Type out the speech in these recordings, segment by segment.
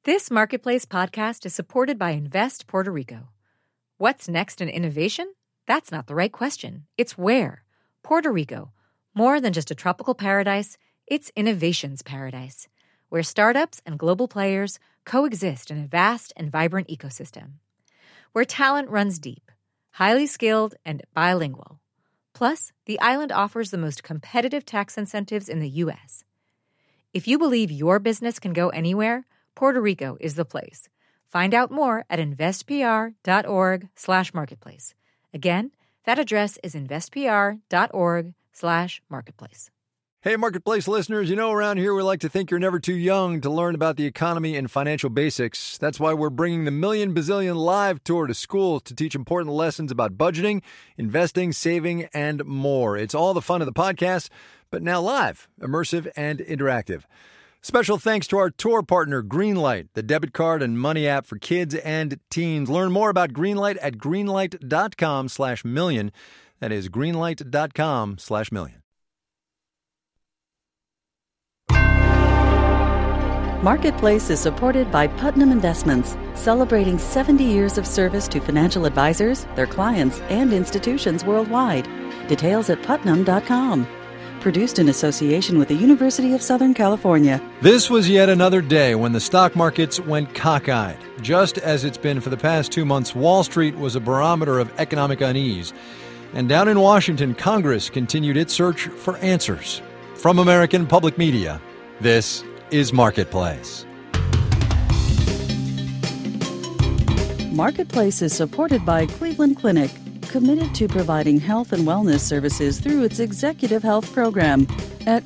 This Marketplace podcast is supported by Invest Puerto Rico. What's next in innovation? That's not the right question. It's where. Puerto Rico. More than just a tropical paradise, it's innovation's paradise, where startups and global players coexist in a vast and vibrant ecosystem. Where talent runs deep, highly skilled, and bilingual. Plus, the island offers the most competitive tax incentives in the U.S. If you believe your business can go anywhere, Puerto Rico is the place. Find out more at investpr.org/marketplace. Again, that address is investpr.org/marketplace. Hey, Marketplace listeners, you know around here we like to think you're never too young to learn about the economy and financial basics. That's why we're bringing the Million Bazillion Live Tour to schools to teach important lessons about budgeting, investing, saving, and more. It's all the fun of the podcast, but now live, immersive, and interactive. Special thanks to our tour partner, Greenlight, the debit card and money app for kids and teens. Learn more about Greenlight at greenlight.com/million. That is greenlight.com/million. Marketplace is supported by Putnam Investments, celebrating 70 years of service to financial advisors, their clients, and institutions worldwide. Details at putnam.com. Produced in association with the University of Southern California. This was yet another day when the stock markets went cockeyed. Just as it's been for the past 2 months, Wall Street was a barometer of economic unease. And down in Washington, Congress continued its search for answers. From American Public Media, this is Marketplace. Marketplace is supported by Cleveland Clinic, committed to providing health and wellness services through its Executive Health Program at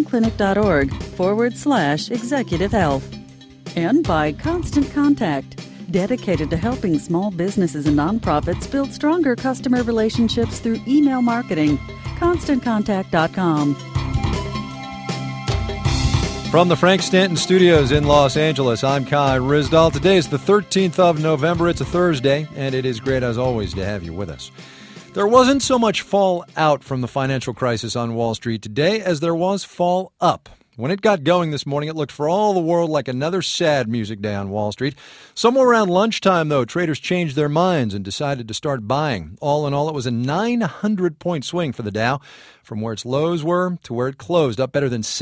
clevelandclinic.org/executive health. And by Constant Contact, dedicated to helping small businesses and nonprofits build stronger customer relationships through email marketing. ConstantContact.com. From the Frank Stanton Studios in Los Angeles, I'm Kai Ryssdal. Today is the 13th of November. It's a Thursday, and it is great, as always, to have you with us. There wasn't so much fall out from the financial crisis on Wall Street today as there was fall up. When it got going this morning, it looked for all the world like another sad music day on Wall Street. Somewhere around lunchtime, though, traders changed their minds and decided to start buying. All in all, it was a 900-point swing for the Dow, from where its lows were to where it closed, up better than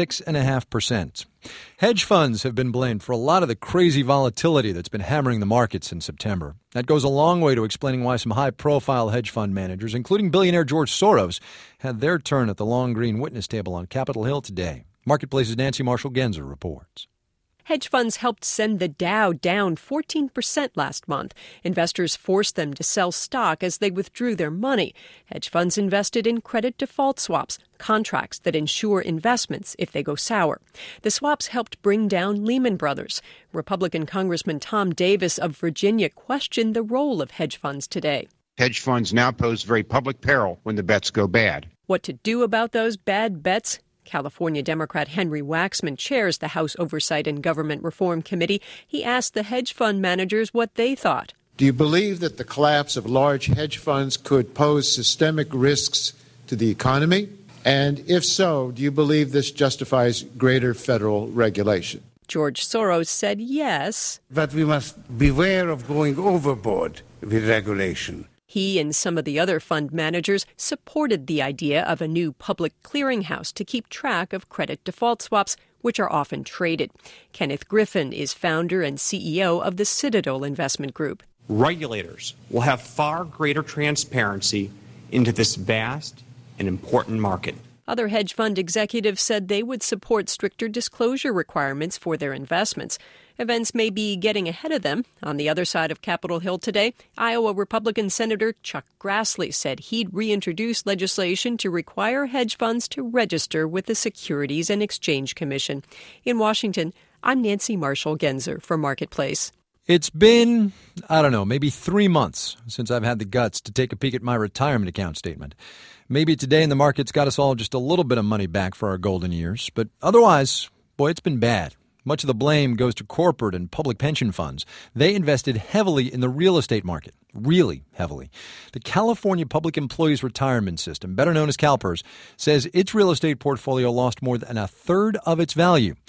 6.5%. Hedge funds have been blamed for a lot of the crazy volatility that's been hammering the markets in September. That goes a long way to explaining why some high-profile hedge fund managers, including billionaire George Soros, had their turn at the long green witness table on Capitol Hill today. Marketplace's Nancy Marshall-Genzer reports. Hedge funds helped send the Dow down 14% last month. Investors forced them to sell stock as they withdrew their money. Hedge funds invested in credit default swaps, contracts that insure investments if they go sour. The swaps helped bring down Lehman Brothers. Republican Congressman Tom Davis of Virginia questioned the role of hedge funds today. Hedge funds now pose very public peril when the bets go bad. What to do about those bad bets? California Democrat Henry Waxman chairs the House Oversight and Government Reform Committee. He asked the hedge fund managers what they thought. Do you believe that the collapse of large hedge funds could pose systemic risks to the economy? And if so, do you believe this justifies greater federal regulation? George Soros said yes. But we must beware of going overboard with regulation. He and some of the other fund managers supported the idea of a new public clearinghouse to keep track of credit default swaps, which are often traded. Kenneth Griffin is founder and CEO of the Citadel Investment Group. Regulators will have far greater transparency into this vast and important market. Other hedge fund executives said they would support stricter disclosure requirements for their investments. Events may be getting ahead of them. On the other side of Capitol Hill today, Iowa Republican Senator Chuck Grassley said he'd reintroduce legislation to require hedge funds to register with the Securities and Exchange Commission. In Washington, I'm Nancy Marshall-Genzer for Marketplace. It's been, maybe 3 months since I've had the guts to take a peek at my retirement account statement. Maybe today in the market's got us all just a little bit of money back for our golden years, but otherwise, boy, it's been bad. Much of the blame goes to corporate and public pension funds. They invested heavily in the real estate market, really heavily. The California Public Employees Retirement System, better known as CalPERS, says its real estate portfolio lost more than a third of its value.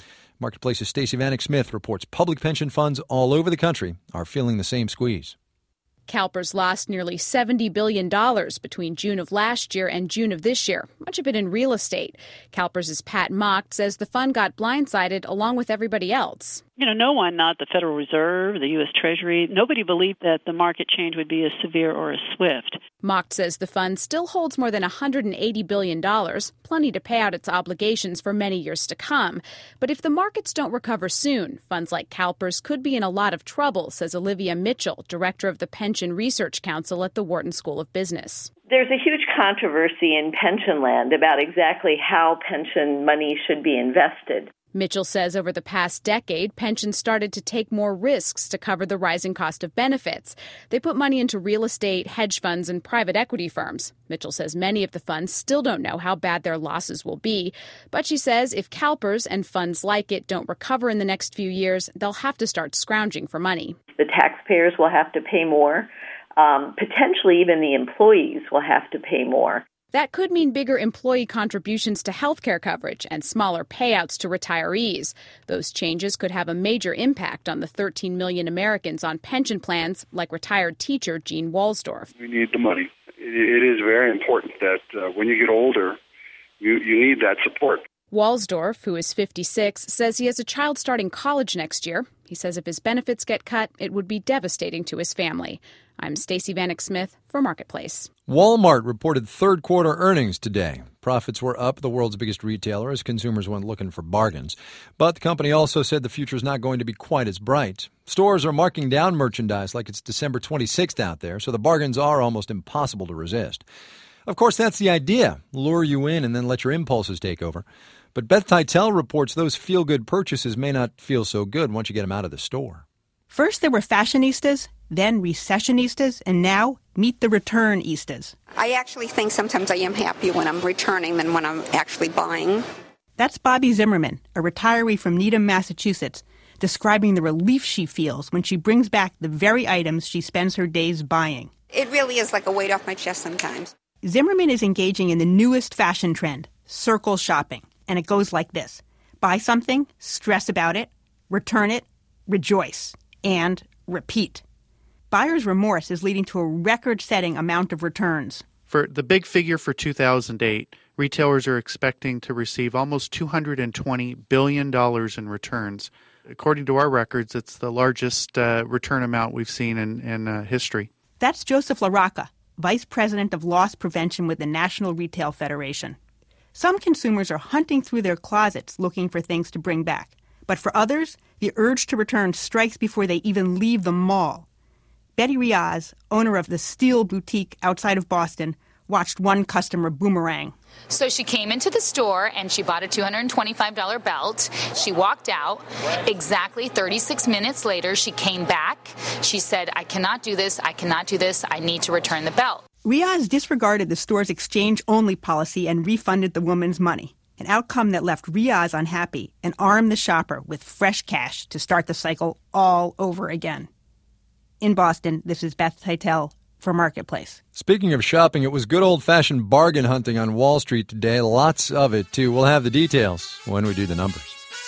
Marketplace's Stacey Vanek Smith reports public pension funds all over the country are feeling the same squeeze. CalPERS lost nearly $70 billion between June of last year and June of this year, much of it in real estate. CalPERS' Pat Mock says the fund got blindsided along with everybody else. No one, not the Federal Reserve, the U.S. Treasury, nobody believed that the market change would be as severe or as swift. Mock says the fund still holds more than $180 billion, plenty to pay out its obligations for many years to come. But if the markets don't recover soon, funds like CalPERS could be in a lot of trouble, says Olivia Mitchell, director of the Pension Research Council at the Wharton School of Business. There's a huge controversy in pension land about exactly how pension money should be invested. Mitchell says over the past decade, pensions started to take more risks to cover the rising cost of benefits. They put money into real estate, hedge funds, and private equity firms. Mitchell says many of the funds still don't know how bad their losses will be. But she says if CalPERS and funds like it don't recover in the next few years, they'll have to start scrounging for money. The taxpayers will have to pay more. Potentially even the employees will have to pay more. That could mean bigger employee contributions to health care coverage and smaller payouts to retirees. Those changes could have a major impact on the 13 million Americans on pension plans, like retired teacher Gene Walsdorf. We need the money. It is very important that when you get older, you need that support. Walsdorf, who is 56, says he has a child starting college next year. He says if his benefits get cut, it would be devastating to his family. I'm Stacey Vanek Smith for Marketplace. Walmart reported third quarter earnings today. Profits were up, the world's biggest retailer, as consumers went looking for bargains. But the company also said the future is not going to be quite as bright. Stores are marking down merchandise like it's December 26th out there, so the bargains are almost impossible to resist. Of course, that's the idea. Lure you in and then let your impulses take over. But Beth Titel reports those feel-good purchases may not feel so good once you get them out of the store. First there were fashionistas, then recessionistas, and now meet the returnistas. I actually think sometimes I am happier when I'm returning than when I'm actually buying. That's Bobby Zimmerman, a retiree from Needham, Massachusetts, describing the relief she feels when she brings back the very items she spends her days buying. It really is like a weight off my chest sometimes. Zimmerman is engaging in the newest fashion trend, circle shopping. And it goes like this. Buy something, stress about it, return it, rejoice, and repeat. Buyer's remorse is leading to a record-setting amount of returns. For the big figure for 2008, retailers are expecting to receive almost $220 billion in returns. According to our records, it's the largest return amount we've seen in history. That's Joseph LaRocca, Vice President of Loss Prevention with the National Retail Federation. Some consumers are hunting through their closets looking for things to bring back. But for others, the urge to return strikes before they even leave the mall. Betty Riaz, owner of the Steel Boutique outside of Boston, watched one customer boomerang. So she came into the store and she bought a $225 belt. She walked out. Exactly 36 minutes later, she came back. She said, I cannot do this. I need to return the belt. Riaz disregarded the store's exchange-only policy and refunded the woman's money, an outcome that left Riaz unhappy and armed the shopper with fresh cash to start the cycle all over again. In Boston, this is Beth Titel for Marketplace. Speaking of shopping, it was good old-fashioned bargain hunting on Wall Street today. Lots of it, too. We'll have the details when we do the numbers.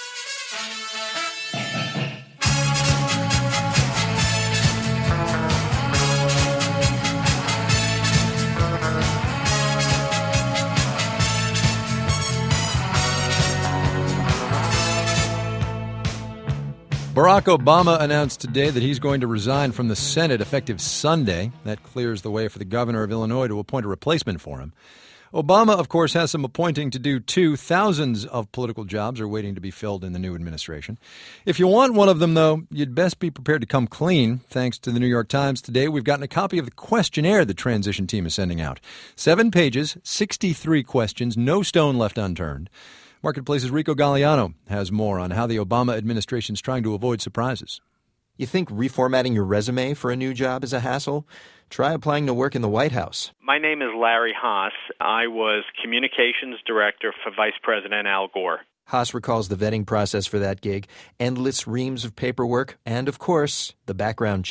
Barack Obama announced today that he's going to resign from the Senate effective Sunday. That clears the way for the governor of Illinois to appoint a replacement for him. Obama, of course, has some appointing to do, too. Thousands of political jobs are waiting to be filled in the new administration. If you want one of them, though, you'd best be prepared to come clean. Thanks to the New York Times today, we've gotten a copy of the questionnaire the transition team is sending out. 7 pages, 63 questions, no stone left unturned. Marketplace's Rico Galliano has more on how the Obama administration is trying to avoid surprises. You think reformatting your resume for a new job is a hassle? Try applying to work in the White House. My name is Larry Haas. I was communications director for Vice President Al Gore. Haas recalls the vetting process for that gig, endless reams of paperwork, and, of course, the background check.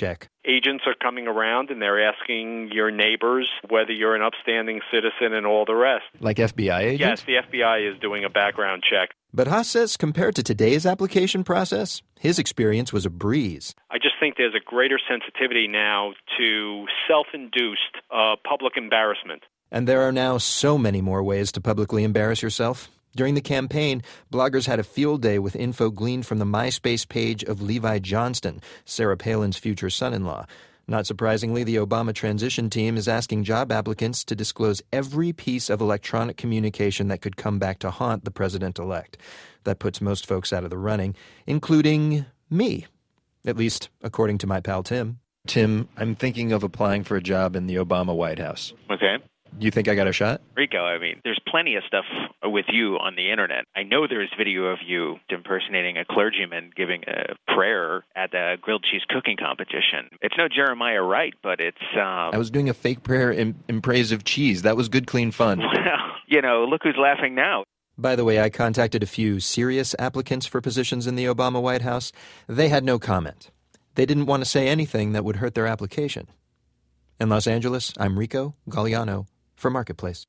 Agents are coming around and they're asking your neighbors whether you're an upstanding citizen and all the rest. Like FBI agents? Yes, the FBI is doing a background check. But Haas says compared to today's application process, his experience was a breeze. I just think there's a greater sensitivity now to self-induced public embarrassment. And there are now so many more ways to publicly embarrass yourself. During the campaign, bloggers had a field day with info gleaned from the MySpace page of Levi Johnston, Sarah Palin's future son-in-law. Not surprisingly, the Obama transition team is asking job applicants to disclose every piece of electronic communication that could come back to haunt the president-elect. That puts most folks out of the running, including me, at least according to my pal Tim. Tim, I'm thinking of applying for a job in the Obama White House. Okay. You think I got a shot? Rico, I mean, there's plenty of stuff with you on the internet. I know there's video of you impersonating a clergyman giving a prayer at a grilled cheese cooking competition. It's no Jeremiah Wright, but it's... I was doing a fake prayer in praise of cheese. That was good, clean fun. Well, look who's laughing now. By the way, I contacted a few serious applicants for positions in the Obama White House. They had no comment. They didn't want to say anything that would hurt their application. In Los Angeles, I'm Rico Galliano for Marketplace.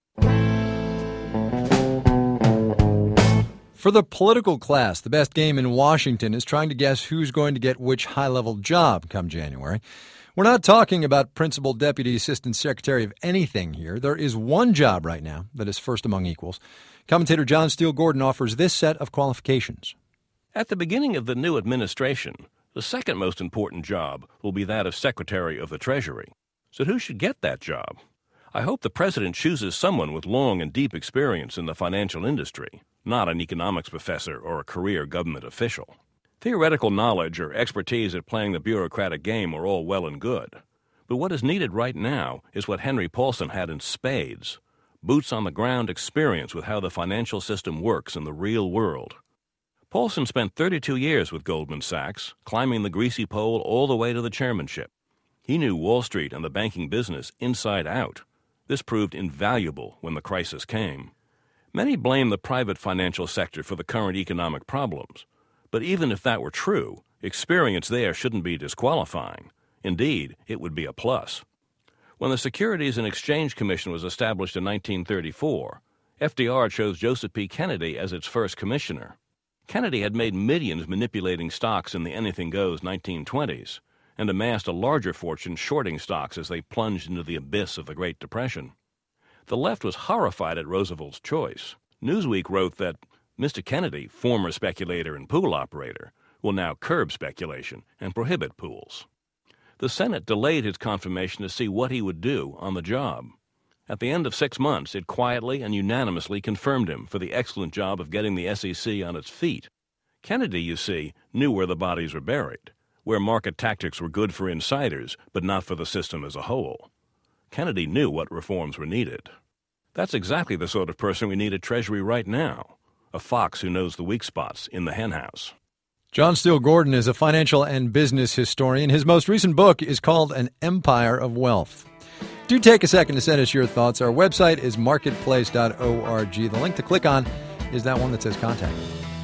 For the political class, the best game in Washington is trying to guess who's going to get which high-level job come January. We're not talking about principal, deputy, assistant secretary of anything here. There is one job right now that is first among equals. Commentator John Steele Gordon offers this set of qualifications. At the beginning of the new administration, the second most important job will be that of Secretary of the Treasury. So who should get that job? I hope the president chooses someone with long and deep experience in the financial industry, not an economics professor or a career government official. Theoretical knowledge or expertise at playing the bureaucratic game are all well and good. But what is needed right now is what Henry Paulson had in spades: boots-on-the-ground experience with how the financial system works in the real world. Paulson spent 32 years with Goldman Sachs, climbing the greasy pole all the way to the chairmanship. He knew Wall Street and the banking business inside out. This proved invaluable when the crisis came. Many blame the private financial sector for the current economic problems. But even if that were true, experience there shouldn't be disqualifying. Indeed, it would be a plus. When the Securities and Exchange Commission was established in 1934, FDR chose Joseph P. Kennedy as its first commissioner. Kennedy had made millions manipulating stocks in the anything-goes 1920s, and amassed a larger fortune shorting stocks as they plunged into the abyss of the Great Depression. The left was horrified at Roosevelt's choice. Newsweek wrote that Mr. Kennedy, former speculator and pool operator, will now curb speculation and prohibit pools. The Senate delayed his confirmation to see what he would do on the job. At the end of 6 months, it quietly and unanimously confirmed him for the excellent job of getting the SEC on its feet. Kennedy, you see, knew where the bodies were buried, where market tactics were good for insiders, but not for the system as a whole. Kennedy knew what reforms were needed. That's exactly the sort of person we need at Treasury right now, a fox who knows the weak spots in the henhouse. John Steele Gordon is a financial and business historian. His most recent book is called An Empire of Wealth. Do take a second to send us your thoughts. Our website is marketplace.org. The link to click on is that one that says Contact.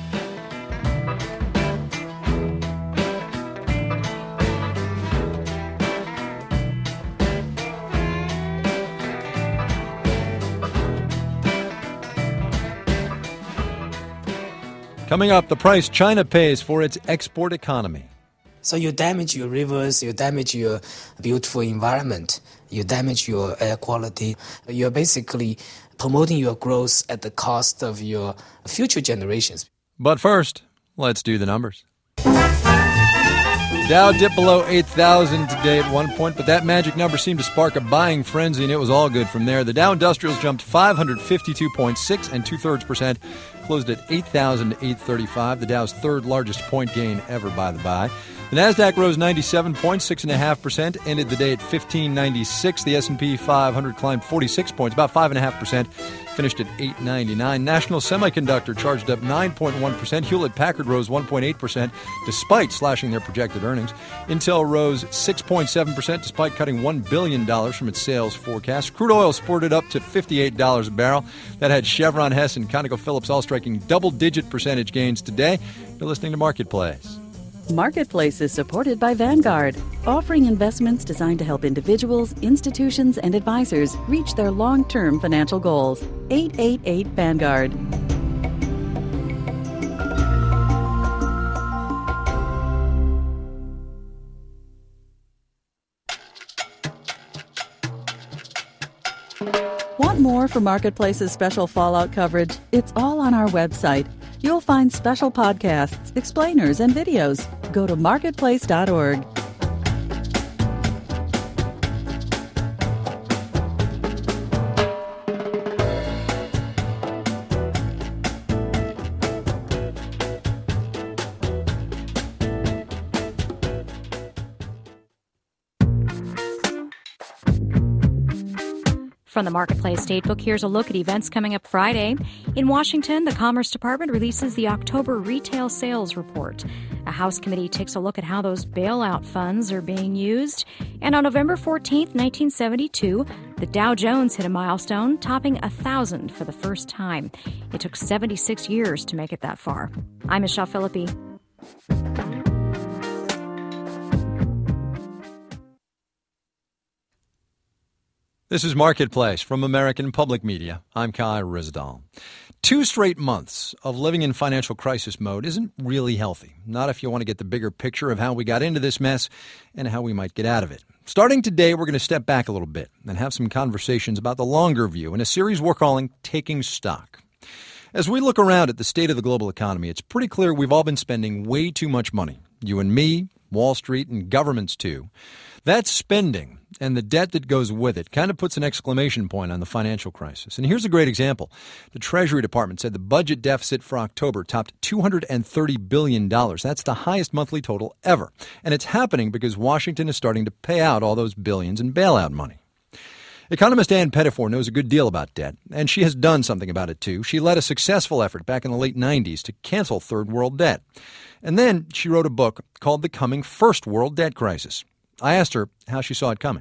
Coming up, the price China pays for its export economy. So you damage your rivers, you damage your beautiful environment, you damage your air quality. You're basically promoting your growth at the cost of your future generations. But first, let's do the numbers. Dow dipped below 8,000 today at one point, but that magic number seemed to spark a buying frenzy, and it was all good from there. The Dow Industrials jumped 552.6 and 2/3%, closed at 8,835, the Dow's third largest point gain ever by the buy. The Nasdaq rose 97 points, 6.5%, ended the day at 1596. The S&P 500 climbed 46 points, about 5.5%, finished at 899. National Semiconductor charged up 9.1%. Hewlett-Packard rose 1.8%, despite slashing their projected earnings. Intel rose 6.7%, despite cutting $1 billion from its sales forecast. Crude oil sported up to $58 a barrel. That had Chevron, Hess, and ConocoPhillips all striking double-digit percentage gains today. You're listening to Marketplace. Marketplace is supported by Vanguard, offering investments designed to help individuals, institutions, and advisors reach their long-term financial goals. 888-VANGUARD. Want more for Marketplace's special Fallout coverage? It's all on our website. You'll find special podcasts, explainers, and videos. Go to marketplace.org. From the Marketplace Datebook, here's a look at events coming up Friday. In Washington, the Commerce Department releases the October Retail Sales Report. A House committee takes a look at how those bailout funds are being used. And on November 14th, 1972, the Dow Jones hit a milestone, topping 1,000 for the first time. It took 76 years to make it that far. I'm Michelle Philippi. This is Marketplace from American Public Media. I'm Kai Ryssdal. 2 straight months of living in financial crisis mode isn't really healthy. Not if you want to get the bigger picture of how we got into this mess and how we might get out of it. Starting today, we're going to step back a little bit and have some conversations about the longer view in a series we're calling Taking Stock. As we look around at the state of the global economy, it's pretty clear we've all been spending way too much money. You and me, Wall Street, and governments too. That spending and the debt that goes with it kind of puts an exclamation point on the financial crisis. And here's a great example. The Treasury Department said the budget deficit for October topped $230 billion. That's the highest monthly total ever. And it's happening because Washington is starting to pay out all those billions in bailout money. Economist Ann Pettifor knows a good deal about debt, and she has done something about it too. She led a successful effort back in the late 90s to cancel third world debt. And then she wrote a book called The Coming First World Debt Crisis. I asked her how she saw it coming.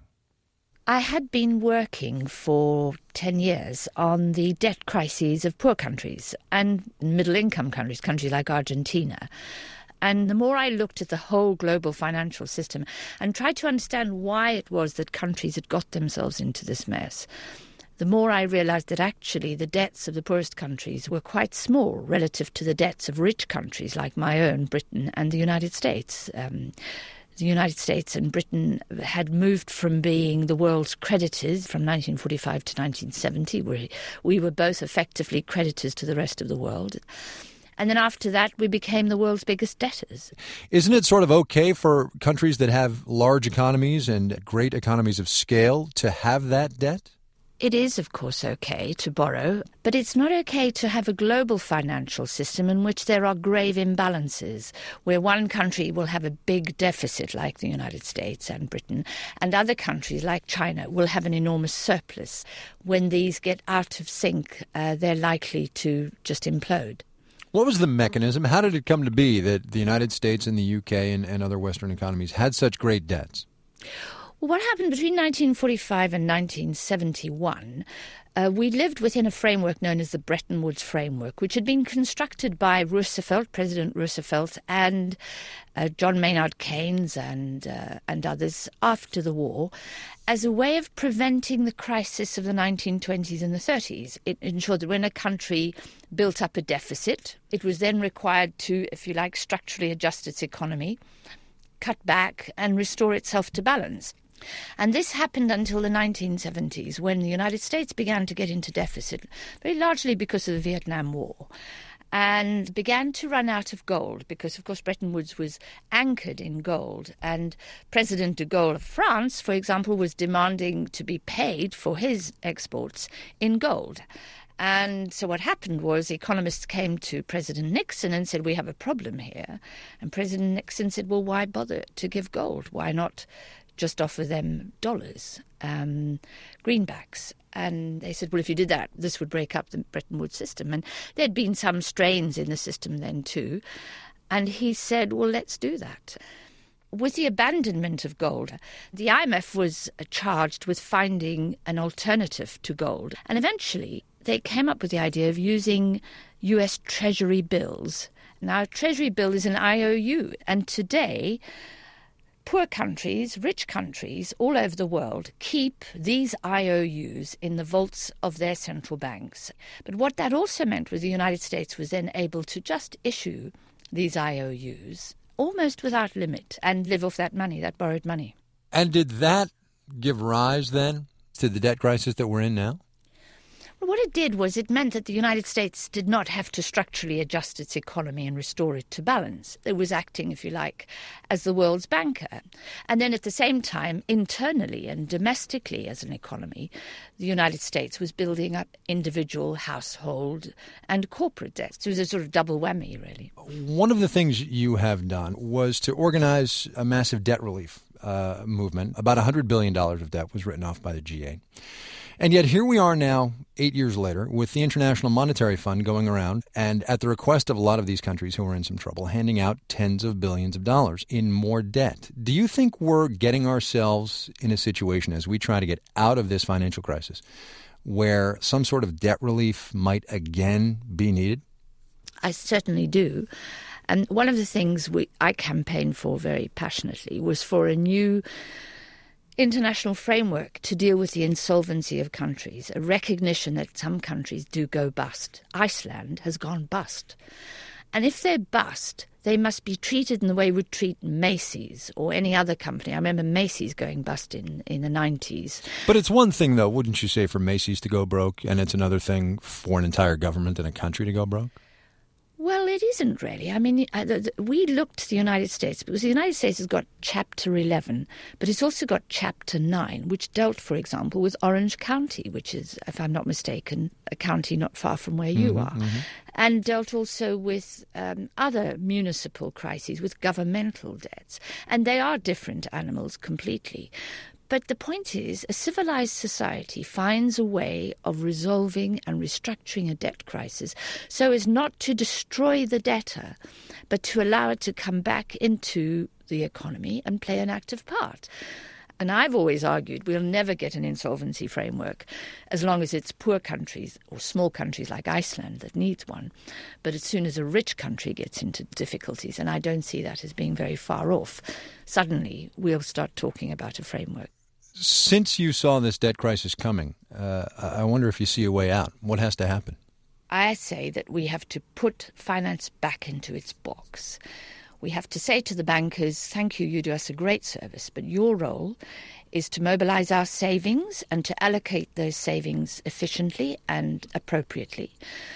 I had been working for 10 years on the debt crises of poor countries and middle-income countries, countries like Argentina. And the more I looked at the whole global financial system and tried to understand why it was that countries had got themselves into this mess, the more I realized that actually the debts of the poorest countries were quite small relative to the debts of rich countries like my own, Britain, and the United States. The United States and Britain had moved from being the world's creditors from 1945 to 1970, where we were both effectively creditors to the rest of the world. And then after that, we became the world's biggest debtors. Isn't it sort of okay for countries that have large economies and great economies of scale to have that debt? It is, of course, okay to borrow, but it's not okay to have a global financial system in which there are grave imbalances, where one country will have a big deficit like the United States and Britain, and other countries like China will have an enormous surplus. When these get out of sync, they're likely to just implode. What was the mechanism? How did it come to be that the United States and the UK and other Western economies had such great debts? Well, what happened between 1945 and 1971, we lived within a framework known as the Bretton Woods Framework, which had been constructed by Roosevelt, President Roosevelt, and John Maynard Keynes and others after the war, as a way of preventing the crisis of the 1920s and the 30s. It ensured that when a country built up a deficit, it was then required to, if you like, structurally adjust its economy, cut back and restore itself to balance. And this happened until the 1970s, when the United States began to get into deficit, very largely because of the Vietnam War, and began to run out of gold, because, of course, Bretton Woods was anchored in gold. And President de Gaulle of France, for example, was demanding to be paid for his exports in gold. And so what happened was economists came to President Nixon and said, we have a problem here. And President Nixon said, well, why bother to give gold? Why not just offer them dollars, greenbacks? And they said, well, if you did that, this would break up the Bretton Woods system. And there'd been some strains in the system then too. And he said, well, let's do that. With the abandonment of gold, the IMF was charged with finding an alternative to gold. And eventually they came up with the idea of using US Treasury bills Now, a Treasury bill is an IOU, and today poor countries, rich countries all over the world keep these IOUs in the vaults of their central banks. But what that also meant was the United States was then able to just issue these IOUs almost without limit and live off that money, that borrowed money. And did that give rise then to the debt crisis that we're in now? Well, what it did was it meant that the United States did not have to structurally adjust its economy and restore it to balance. It was acting, if you like, as the world's banker. And then at the same time, internally and domestically as an economy, the United States was building up individual, household and corporate debts. It was a sort of double whammy, really. One of the things you have done was to organize a massive debt relief movement. About $100 billion of debt was written off by the G8. And yet here we are now, 8 years later, with the International Monetary Fund going around and at the request of a lot of these countries who are in some trouble, handing out tens of billions of dollars in more debt. Do you think we're getting ourselves in a situation as we try to get out of this financial crisis where some sort of debt relief might again be needed? I certainly do. And one of the things I campaigned for very passionately was for a new international framework to deal with the insolvency of countries, a recognition that some countries do go bust. Iceland has gone bust. And if they're bust, they must be treated in the way we'd treat Macy's or any other company. I remember Macy's going bust in the 90s. But it's one thing, though, wouldn't you say, for Macy's to go broke, and it's another thing for an entire government and a country to go broke? Well, it isn't really. I mean, we looked to the United States because the United States has got Chapter 11, but it's also got Chapter 9, which dealt, for example, with Orange County, which is, if I'm not mistaken, a county not far from where you are, and dealt also with other municipal crises, with governmental debts. And they are different animals completely. But the point is, a civilized society finds a way of resolving and restructuring a debt crisis so as not to destroy the debtor, but to allow it to come back into the economy and play an active part. And I've always argued we'll never get an insolvency framework as long as it's poor countries or small countries like Iceland that needs one. But as soon as a rich country gets into difficulties, and I don't see that as being very far off, suddenly we'll start talking about a framework. Since you saw this debt crisis coming, I wonder if you see a way out. What has to happen? I say that we have to put finance back into its box. We have to say to the bankers, thank you, you do us a great service, but your role is to mobilize our savings and to allocate those savings efficiently and appropriately.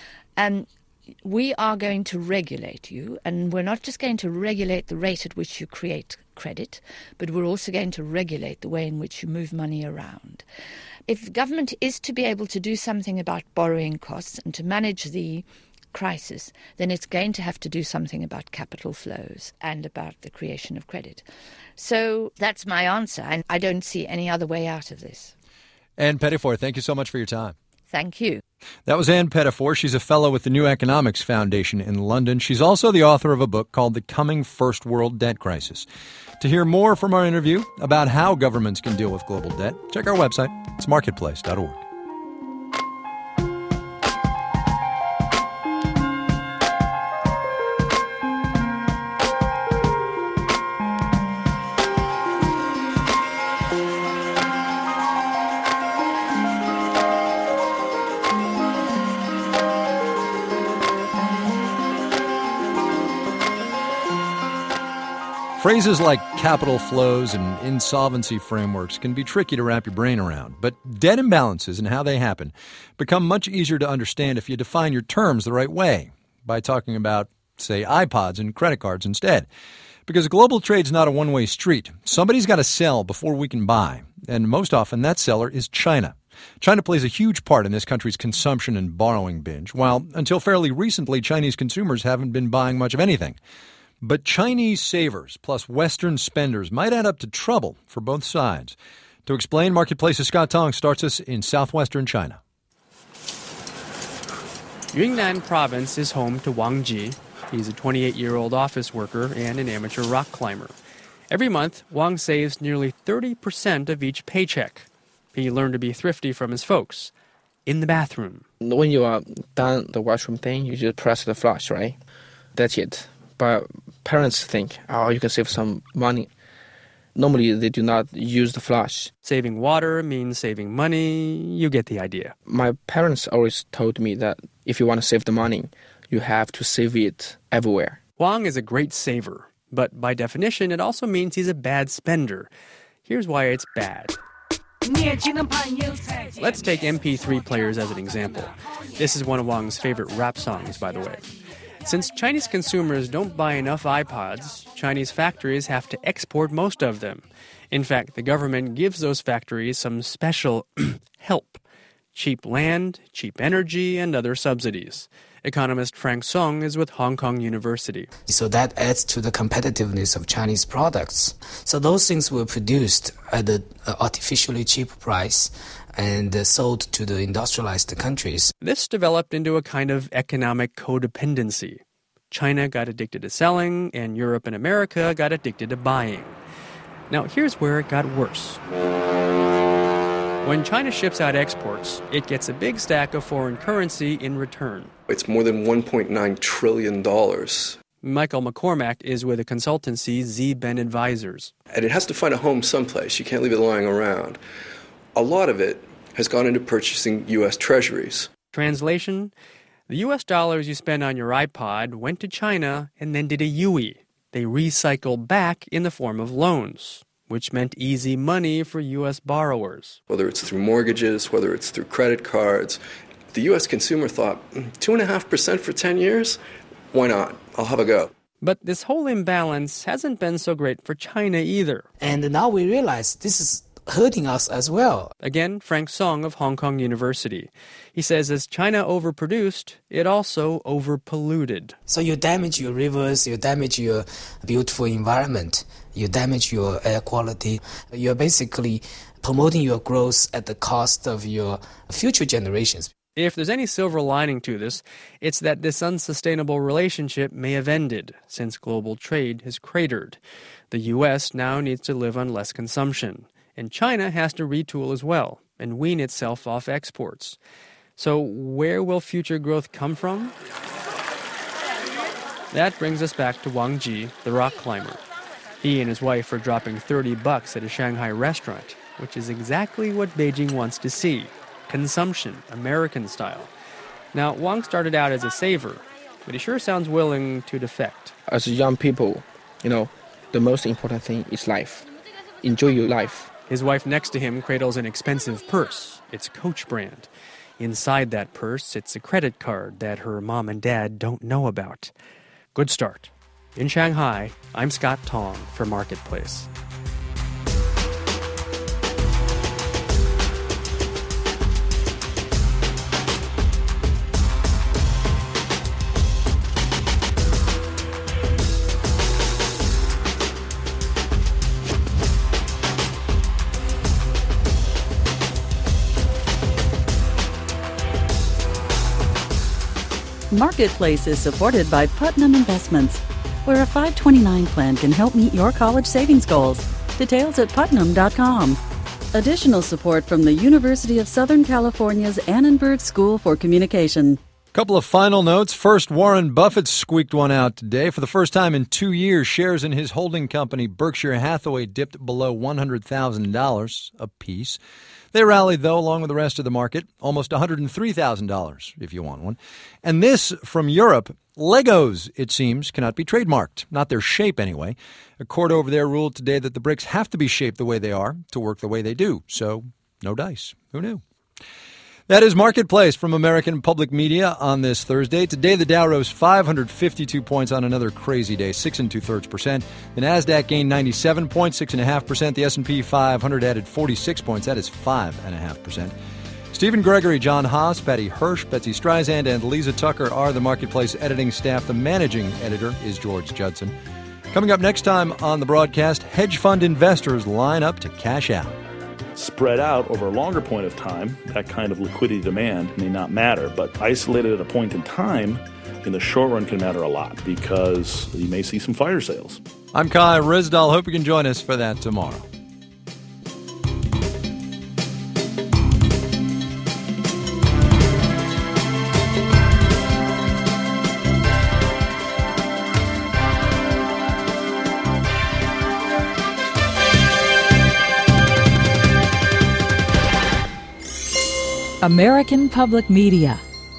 We are going to regulate you, and we're not just going to regulate the rate at which you create credit, but we're also going to regulate the way in which you move money around. If government is to be able to do something about borrowing costs and to manage the crisis, then it's going to have to do something about capital flows and about the creation of credit. So that's my answer, and I don't see any other way out of this. Anne Pettifor, thank you so much for your time. Thank you. That was Anne Pettifor. She's a fellow with the New Economics Foundation in London. She's also the author of a book called The Coming First World Debt Crisis. To hear more from our interview about how governments can deal with global debt, check our website. It's marketplace.org. Phrases like capital flows and insolvency frameworks can be tricky to wrap your brain around, but debt imbalances and how they happen become much easier to understand if you define your terms the right way, by talking about, say, iPods and credit cards instead. Because global trade's not a one-way street. Somebody's got to sell before we can buy, and most often that seller is China. China plays a huge part in this country's consumption and borrowing binge, while until fairly recently Chinese consumers haven't been buying much of anything. But Chinese savers plus Western spenders might add up to trouble for both sides. To explain, Marketplace's Scott Tong starts us in southwestern China. Yunnan province is home to Wang Ji. He's a 28-year-old office worker and an amateur rock climber. Every month, Wang saves nearly 30% of each paycheck. He learned to be thrifty from his folks. In the bathroom. When you are done the washroom thing, you just press the flush, right? That's it. But parents think, you can save some money. Normally, they do not use the flush. Saving water means saving money. You get the idea. My parents always told me that if you want to save the money, you have to save it everywhere. Wang is a great saver, but by definition, it also means he's a bad spender. Here's why it's bad. Let's take MP3 players as an example. This is one of Wang's favorite rap songs, by the way. Since Chinese consumers don't buy enough iPods, Chinese factories have to export most of them. In fact, the government gives those factories some special help: cheap land, cheap energy, and other subsidies. Economist Frank Song is with Hong Kong University. So that adds to the competitiveness of Chinese products. So those things were produced at an artificially cheap price and sold to the industrialized countries. This developed into a kind of economic codependency. China got addicted to selling, and Europe and America got addicted to buying. Now, here's where it got worse. When China ships out exports, it gets a big stack of foreign currency in return. It's more than $1.9 trillion. Michael McCormack is with the consultancy Z-Ben Advisors. And it has to find a home someplace. You can't leave it lying around. A lot of it has gone into purchasing U.S. treasuries. Translation: the U.S. dollars you spend on your iPod went to China and then did a UE. They recycled back in the form of loans, which meant easy money for U.S. borrowers. Whether it's through mortgages, whether it's through credit cards, the U.S. consumer thought, 2.5% for 10 years? Why not? I'll have a go. But this whole imbalance hasn't been so great for China either. And now we realize this is hurting us as well. Again, Frank Song of Hong Kong University. He says as China overproduced, it also overpolluted. So you damage your rivers, you damage your beautiful environment, you damage your air quality. You're basically promoting your growth at the cost of your future generations. If there's any silver lining to this, it's that this unsustainable relationship may have ended since global trade has cratered. The U.S. now needs to live on less consumption. And China has to retool as well and wean itself off exports. So where will future growth come from? That brings us back to Wang Ji, the rock climber. He and his wife are dropping $30 at a Shanghai restaurant, which is exactly what Beijing wants to see. Consumption, American style. Now, Wang started out as a saver, but he sure sounds willing to defect. As young people, the most important thing is life. Enjoy your life. His wife next to him cradles an expensive purse. It's Coach brand. Inside that purse sits a credit card that her mom and dad don't know about. Good start. In Shanghai, I'm Scott Tong for Marketplace. Marketplace is supported by Putnam Investments, where a 529 plan can help meet your college savings goals. Details at putnam.com. Additional support from the University of Southern California's Annenberg School for Communication. Couple of final notes. First, Warren Buffett squeaked one out today. For the first time in 2 years, shares in his holding company, Berkshire Hathaway, dipped below $100,000 apiece. They rallied, though, along with the rest of the market, almost $103,000 if you want one. And this from Europe. Legos, it seems, cannot be trademarked. Not their shape, anyway. A court over there ruled today that the bricks have to be shaped the way they are to work the way they do. So, no dice. Who knew? That is Marketplace from American Public Media on this Thursday. Today, the Dow rose 552 points on another crazy day, 6 2/3%. The Nasdaq gained 97 points, 6.5%. The S&P 500 added 46 points. That is 5.5%. Stephen Gregory, John Haas, Patty Hirsch, Betsy Streisand, and Lisa Tucker are the Marketplace editing staff. The managing editor is George Judson. Coming up next time on the broadcast, hedge fund investors line up to cash out. Spread out over a longer point of time, that kind of liquidity demand may not matter, but isolated at a point in time, in the short run can matter a lot because you may see some fire sales. I'm Kai Ryssdal. Hope you can join us for that tomorrow. American Public Media.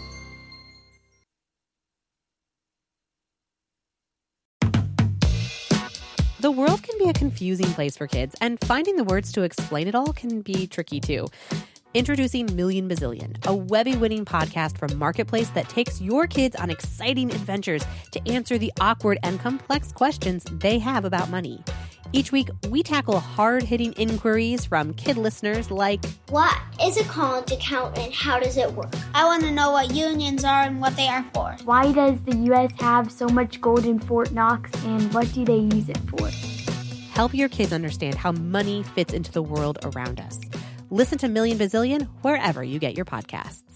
The world can be a confusing place for kids, and finding the words to explain it all can be tricky too. Introducing Million Bazillion, a Webby-winning podcast from Marketplace that takes your kids on exciting adventures to answer the awkward and complex questions they have about money. Each week, we tackle hard-hitting inquiries from kid listeners like, what is a college account and how does it work? I want to know what unions are and what they are for. Why does the U.S. have so much gold in Fort Knox and what do they use it for? Help your kids understand how money fits into the world around us. Listen to Million Bazillion wherever you get your podcasts.